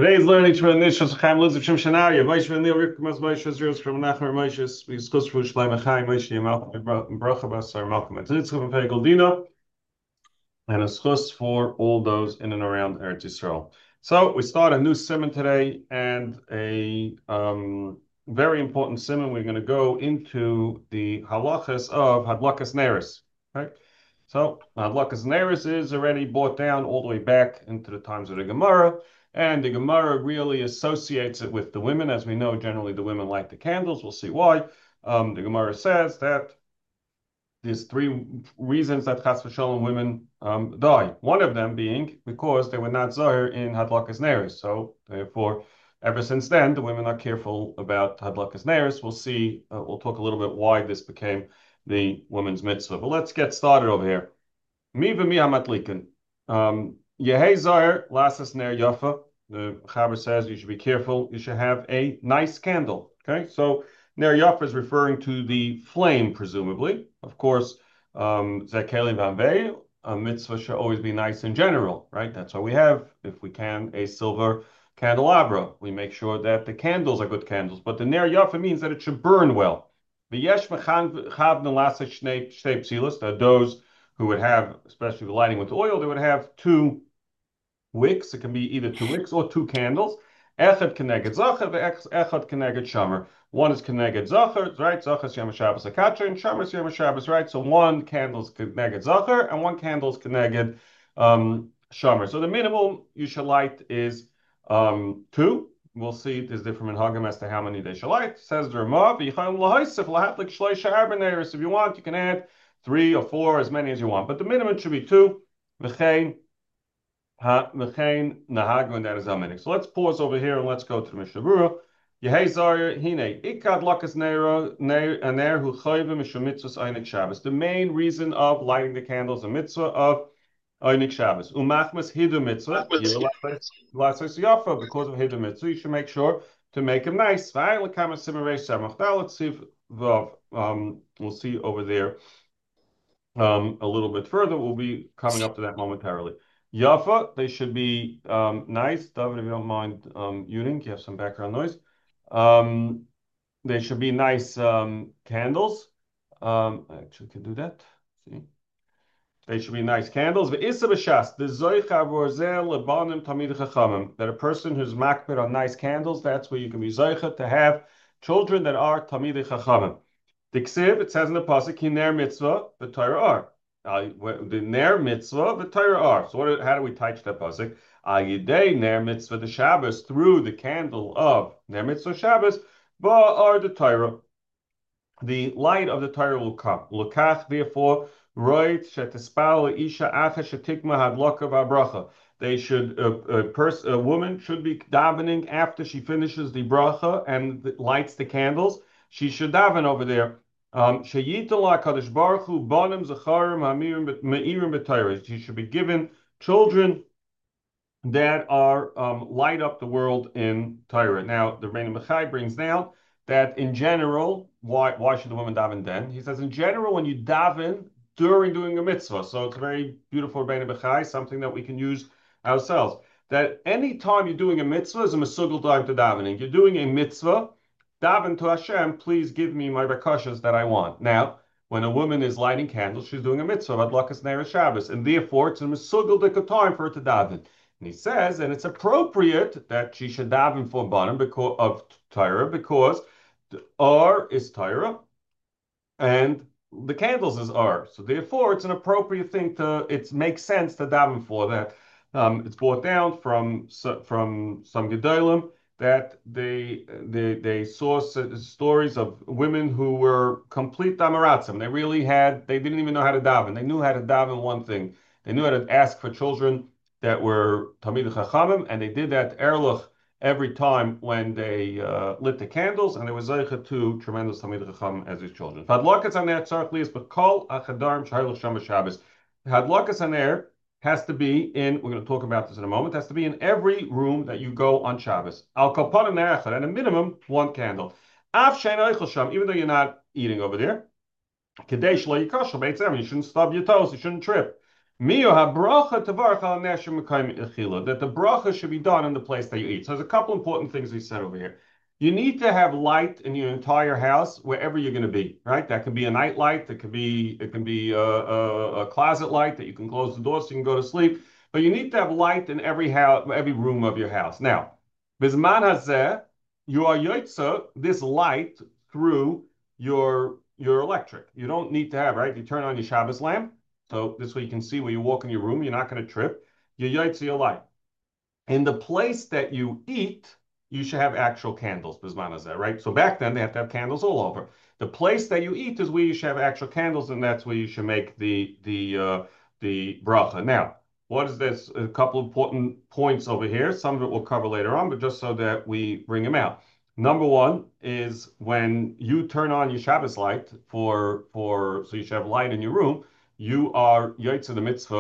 Today's learning from Nishas Chaim Luz of Shem Shanaria. Moshe Neil Rikmas Moshe Zeros from Nachmer Moshe. We discuss for Shleim Chaim Moshe Yamal Bracha Basar Malcolm Tzitz from Pegoldina and a schus for all those in and around Eretz Yisrael. So we start a new simon today and a very important simon. We're going to go into the halachas of Hadlakas Neris. Right? So Hadlakas Neris is already brought down all the way back into the times of the Gemara. And the Gemara really associates it with the women. As we know, generally the women light the candles. We'll see why. The Gemara says that there's three reasons that Chas v'Shalom women die. One of them being because they were not Zahir in Hadlakas Neris. So therefore, ever since then, the women are careful about Hadlakas Neris. We'll see, we'll talk a little bit why this became the women's mitzvah. But let's get started over here. Mi v'mi hamatlikin. Yehei Zahir lasas ner yafa. The Chaber says you should be careful. You should have a nice candle. Okay, so Ner Yafa is referring to the flame, presumably. Of course, Zekeli Vanvei, a mitzvah should always be nice in general, right? That's why we have, if we can, a silver candelabra. We make sure that the candles are good candles. But the Ner Yafa means that it should burn well. V'yesh mechav nelasa shnei psilas, that those who would have, especially the lighting with oil, they would have two wicks. It can be either two wicks or two candles. Echad keneged zacher, echad keneged shamer. One is keneged zacher, right? Zacher is Yom Shabbos akatra, and shamer is Yom Shabbos, right? So one candle is keneged zacher, and one candle is keneged shamer. So the minimum you should light is two. We'll see there's different minhagim as to how many they should light. Says the Ramah, if you want, you can add three or four, as many as you want. But the minimum should be two. So let's pause over here and let's go to the Mishnah Berurah. Yehei Zar Hine Ikad Lakas Ner Hu Chayve Mishum Mitzvahs Einik Shabbos. The main reason of lighting the candles, a mitzvah of Einik Shabbos. Umachmas Hidu Mitzvah. Because of Hidu Mitzvah, you should make sure to make them nice. Let's see if we'll see over there a little bit further. We'll be coming up to that momentarily. Yafa, they should be nice. David, if you don't mind muting, you have some background noise. They should be nice candles. I actually can do that. See? They should be nice candles. That a person who's makbid on nice candles, that's where you can be zoicha to have children that are tamidei chachamim. The ksiv, it says in the pasuk, ki ner mitzvah, the Torah are. The ner mitzvah, the Torah are. So how do we teach that pasuk? Al yidei ner mitzvah the Shabbos, through the candle of ner mitzvah Shabbos, are the Torah. The light of the Torah will come. L'kach, therefore, roit shetispal isha acha shetikma hadloka v'abracha. They should a woman should be davening after she finishes the bracha and lights the candles. She should daven over there. She should be given children that are light up the world in Torah. Now, the Rebbeinu Bechai brings down that in general, why should the woman daven then? He says in general, when you daven during doing a mitzvah, so it's a very beautiful Rebbeinu Bechai, something that we can use ourselves. That any time you're doing a mitzvah is a mesugel time to davening. You're doing a mitzvah, daven to Hashem, please give me my bakashas that I want. Now, when a woman is lighting candles, she's doing a mitzvah, Adlakas Ner Shabbos, and therefore it's a mesugel time for her to daven. And he says, and it's appropriate that she should daven for banim because of Torah, because the R is Torah, and the candles is R. So therefore, it's an appropriate thing it makes sense to daven for that. It's brought down from some Gedolim that they saw stories of women who were complete damaratzim. They didn't even know how to daven. They knew how to daven one thing. They knew how to ask for children that were Talmidei Chachamim, and they did that Erlich every time when they lit the candles, and they were Zeicha to tremendous Talmidei Chachamim as his children. Hadlakas Haner tzarich liyas b'kol achadarim shehayluch sham b'Shabbos. Hadlakas Haner has to be in, we're going to talk about this in a moment, has to be in every room that you go on Shabbos. Al kapanim ne'echad, and a minimum one candle. Af shein oichel sham, even though you're not eating over there. Kedei shlo yikashel beit zevin, you shouldn't stub your toes, you shouldn't trip. That the bracha should be done in the place that you eat. So there's a couple important things we said over here. You need to have light in your entire house wherever you're going to be, right? That can be a night light. It can be a closet light that you can close the door so you can go to sleep. But you need to have light in every house, every room of your house. Now, bisman hazeh, you are yotza this light through your electric. You don't need to have, right? You turn on your Shabbos lamp. So this way you can see where you walk in your room. You're not going to trip. Your yaitz your light. In the place that you eat, you should have actual candles, bisman hazeh, right? So back then they have to have candles all over. The place that you eat is where you should have actual candles, and that's where you should make the bracha. Now, what is this? A couple of important points over here. Some of it we'll cover later on, but just so that we bring them out. Number one is when you turn on your Shabbos light so you should have light in your room. You are yaitz the mitzvah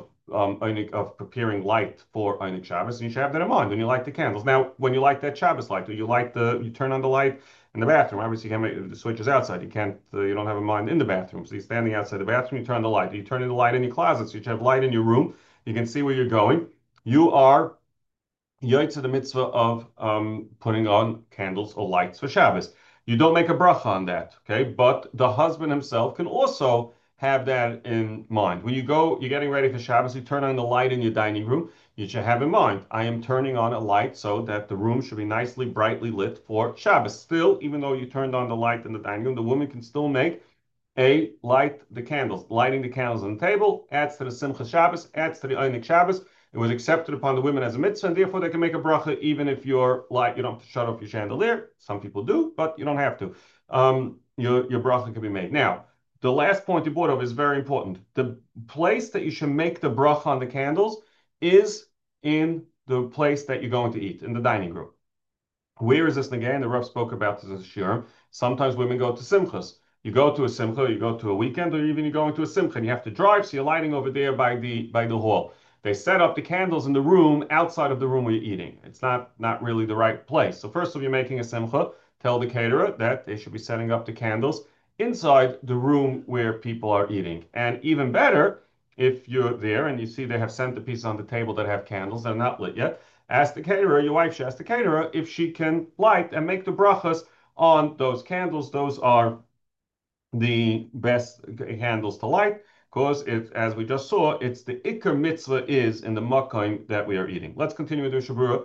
of preparing light for Einik Shabbos, and you should have that in mind when you light the candles. Now, when you light that Shabbos light, or you turn on the light in the bathroom. Obviously, you can't make the switch is outside. You don't have a mind in the bathroom. So you're standing outside the bathroom, you turn the light. You turn in the light in your closet, so you should have light in your room. You can see where you're going. You are Yaitz the mitzvah of putting on candles or lights for Shabbos. You don't make a bracha on that, okay? But the husband himself can also have that in mind. When you're getting ready for Shabbos, you turn on the light in your dining room. You should have in mind, I am turning on a light so that the room should be nicely, brightly lit for Shabbos. Still, even though you turned on the light in the dining room, the woman can still make light the candles. Lighting the candles on the table adds to the Simcha Shabbos, adds to the Einik Shabbos. It was accepted upon the women as a mitzvah, and therefore they can make a bracha even if your light, you don't have to shut off your chandelier. Some people do, but you don't have to. Your bracha can be made. Now, the last point you brought up is very important. The place that you should make the bracha on the candles is in the place that you're going to eat, in the dining room. Where is this again? The Rav spoke about this in Shiurim. Sometimes women go to simchas. You go to a simcha, you go to a weekend, or even you're going to a simcha, and you have to drive, so you're lighting over there by the hall. They set up the candles in the room outside of the room where you're eating. It's not really the right place. So first of all, you're making a simcha. Tell the caterer that they should be setting up the candles inside the room where people are eating. And even better, if you're there and you see they have centerpieces on the table that have candles, they're not lit yet. Ask the caterer, your wife should ask the caterer if she can light and make the brachas on those candles. Those are the best candles to light because as we just saw, it's the ikar mitzvah is in the makom that we are eating. Let's continue with the Shabura.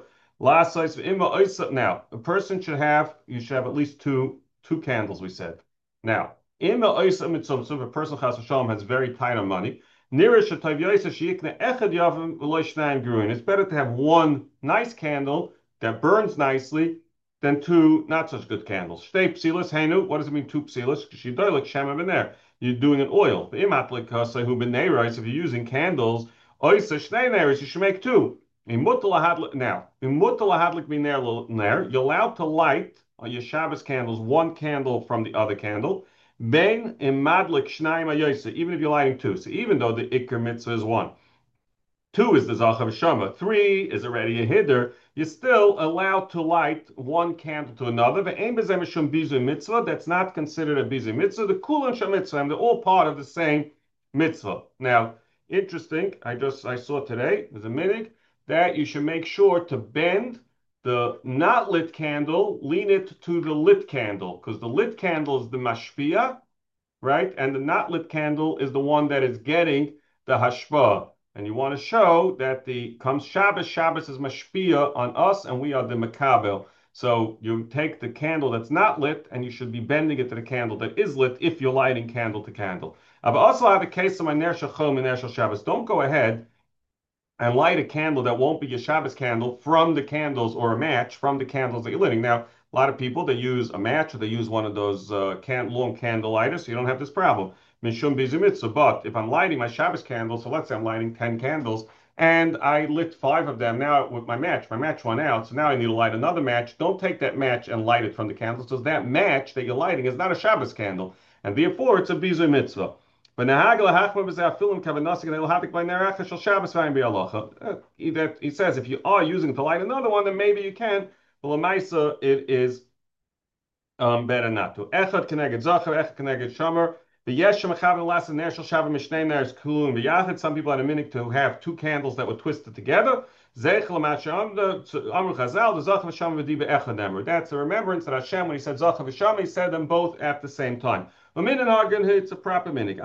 Now, a person you should have at least two candles, we said. Now, if a person chas v'shalom has very tight on money, it's better to have one nice candle that burns nicely than two not such good candles. Shtei psilas henu. What does it mean two psilas? Shidolik shema b'ner. You're doing an oil. If you're using candles, oisa shnei neris, you should make two. Now, you're allowed to light on your Shabbos candles one candle from the other candle. Bein imadlik shnayim ayosa, even if you're lighting two. So even though the ikar mitzvah is one. Two is the Zachav Shama. Three is already a Hiddur. You're still allowed to light one candle to another. Mitzvah. That's not considered a Bizu Mitzvah. The Kulan Sham Mitzvah, and they're all part of the same mitzvah. Now, interesting, I saw today, there's a minhag that you should make sure to bend the not lit candle, lean it to the lit candle, because the lit candle is the mashpia, right? And the not lit candle is the one that is getting the hashpah. And you want to show that comes Shabbos. Shabbos is mashpia on us, and we are the makabel. So you take the candle that's not lit, and you should be bending it to the candle that is lit if you're lighting candle to candle. But also have a case of my ner shachom and ner Shabbos. Don't go ahead and light a candle that won't be your Shabbos candle from the candles or a match from the candles that you're lighting. Now, a lot of people, they use a match or they use one of those long candle lighters, so you don't have this problem. Mishum bizumitzah. But if I'm lighting my Shabbos candle, so let's say I'm lighting 10 candles, and I lit 5 of them now with my match went out, so now I need to light another match. Don't take that match and light it from the candles, because that match that you're lighting is not a Shabbos candle, and therefore it's a bizu mitzvah. He says if you are using it to light another one, then maybe you can. But Lamaisa, it is better not to. Echad keneged zacher, echad keneged shamer. Some people had a minute to have two candles that were twisted together. That's a remembrance that Hashem, when he said Zachav V'Shama, he said them both at the same time. It's a proper minig.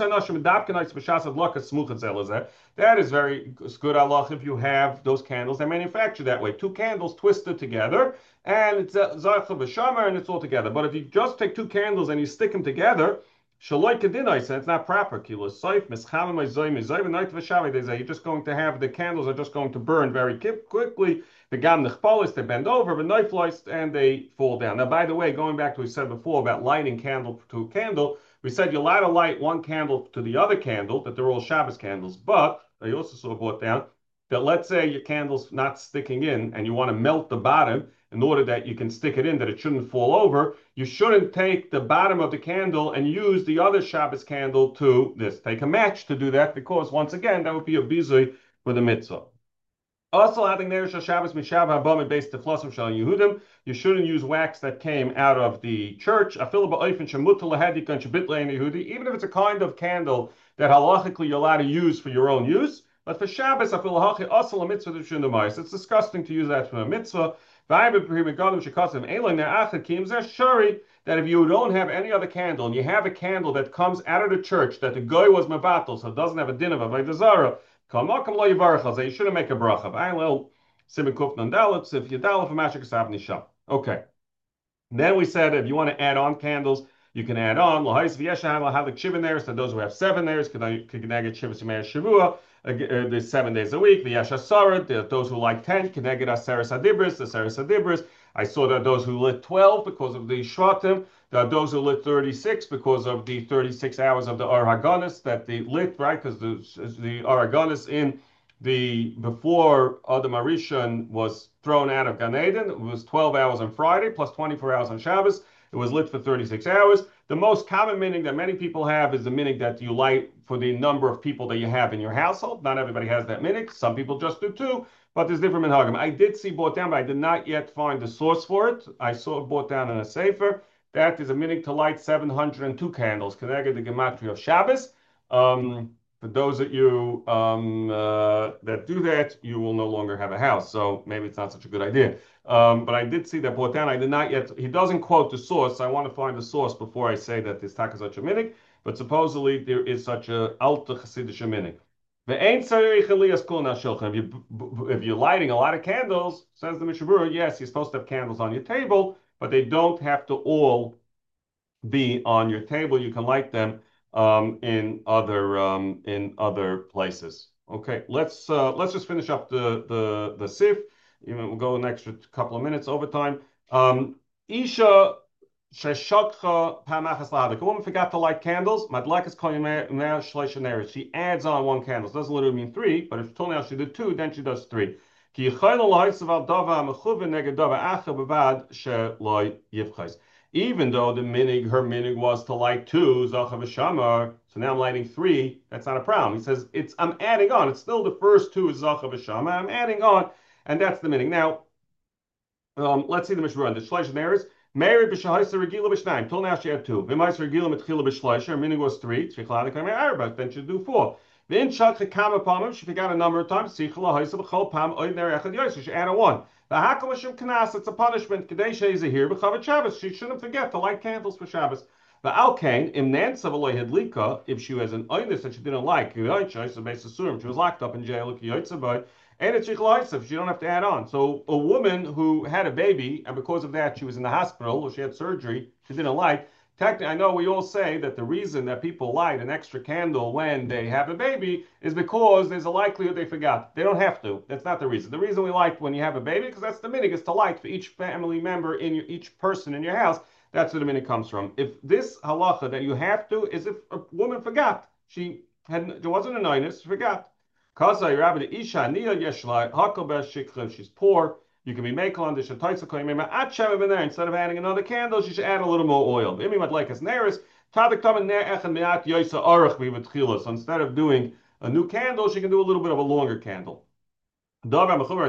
That is very good Allah if you have those candles. They're manufactured that way. Two candles twisted together, and it's Zachav V'Shama, and it's all together. But if you just take two candles and you stick them together, Shaloi Kedinai said it's not proper. You're just going to have the candles are just going to burn very quickly. The gam nechpolis, they bend over, and they fall down. Now, by the way, going back to what we said before about lighting candle to candle, we said you're allowed to light one candle to the other candle, that they're all Shabbos candles. But I also saw brought down that let's say your candle's not sticking in and you want to melt the bottom in order that you can stick it in, that it shouldn't fall over, you shouldn't take the bottom of the candle and use the other Shabbos candle to this. Take a match to do that, because once again, that would be a bizui for the mitzvah. Also, adding there Shabbos mishav habam based tiflasim shal Yehudim. You shouldn't use wax that came out of the church. Even if it's a kind of candle that halachically you're allowed to use for your own use. But for Shabbos, it's disgusting to use that for a mitzvah. That if you don't have any other candle and you have a candle that comes out of the church that the guy was mevatel, so it doesn't have a din of avodah zarah, you shouldn't make a bracha. Okay. Then we said if you want to add on candles, you can add on. There's those who have 7 layers. There's 7 days a week. Those who like 10. I saw that those who lit 12 because of the Shvatim. There are those who lit 36 because of the 36 hours of the Ar Haganis that they lit, right? Because the Ar Haganis in the before Adam Arishon was thrown out of Gan Eden, it was 12 hours on Friday plus 24 hours on Shabbos. It was lit for 36 hours. The most common meaning that many people have is the meaning that you light for the number of people that you have in your household. Not everybody has that meaning. Some people just do 2, but there's different minhagim. I did see brought down, but I did not yet find the source for it. I saw it brought down in a sefer. That is a meaning to light 702 candles. Connected the gematria of Shabbos. For those of you that do that, you will no longer have a house. So maybe it's not such a good idea. But I did see that brought down. I did not yet. He doesn't quote the source. I want to find the source before I say that this tak is such a minig. But supposedly there is such a alta chassidish minig. If you're lighting a lot of candles, says the Mishabura, yes, you're supposed to have candles on your table, but they don't have to all be on your table. You can light them in other places. Okay, let's just finish up the sif. We'll go an extra couple of minutes overtime. Isha sheshakha pamachas lahadik. A woman forgot to light candles. Madlakas koyimeh shleishaneres. She adds on 1 candle. It doesn't literally mean 3, but if till now she did 2, then she does 3. Ki yichayla lahitzav dava mechuven neged dava acha bevad sheloy yivchais. Even though her minig was to light 2, Zachav V'Shamar, so now I'm lighting 3, that's not a problem. He says, I'm adding on. It's still the first 2 is Zachav V'Shamar. I'm adding on, and that's the minig. Now, let's see the Mishra. The Shleish Neres, Mary B'Shahaisa Regila B'Shnayim. Till now she had 2. V'Mais Regila Mitchila B'Shleish, her minig was 3. Tzvichlada Kamei Arba, then she'd do 4. Then Shakha Kama Pamim, she forgot a number of times. Sichla Haisa B'Chol Pam Oid Ner Echad Yosef, she added 1. The Hakamashim Knas, it's a punishment. Kadesha is here, but Chavat Shabbos. She shouldn't forget to light candles for Shabbos. The Alkane, im Nansavaloy Hedlika, if she has an oinus that she didn't like, she was locked up in jail, and it's Shichlaisif, she don't have to add on. So a woman who had a baby, and because of that she was in the hospital, or she had surgery, she didn't like. Technically, I know we all say that the reason that people light an extra candle when they have a baby is because there's a likelihood they forgot. They don't have to. That's not the reason. The reason we light when you have a baby, because that's the minig, is to light for each family member each person in your house. That's where the minig comes from. If this halacha that you have to is if a woman forgot, there wasn't a neinus, she forgot. She's poor. You can be makel on the instead of adding another candle, you should add a little more oil. So instead of doing a new candle, she can do a little bit of a longer candle. So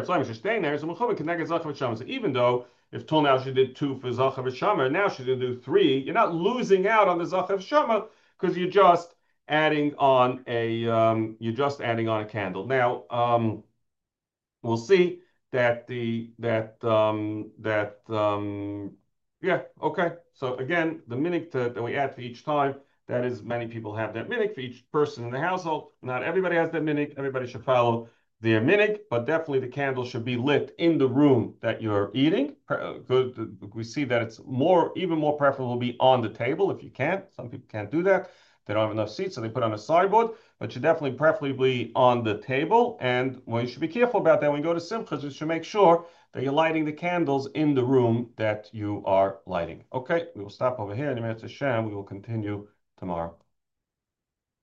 even though if till now she did 2 for Zachav V'Shamar, now she's going to do 3, you're not losing out on the Zachav V'Shamar because you're just adding on a candle. Now, we'll see that yeah, okay. So again, the minhag that we add for each time, that is, many people have that minhag for each person in the household. Not everybody has that minhag. Everybody should follow their minhag, but definitely the candle should be lit in the room that you're eating. Good. We see that it's even more preferable to be on the table if you can. Some people can't do that. They don't have enough seats, so they put on a sideboard, but you definitely preferably on the table. And well, you should be careful about that when you go to Simchas. You should make sure that you're lighting the candles in the room that you are lighting. Okay, we will stop over here. And Hashem, we will continue tomorrow.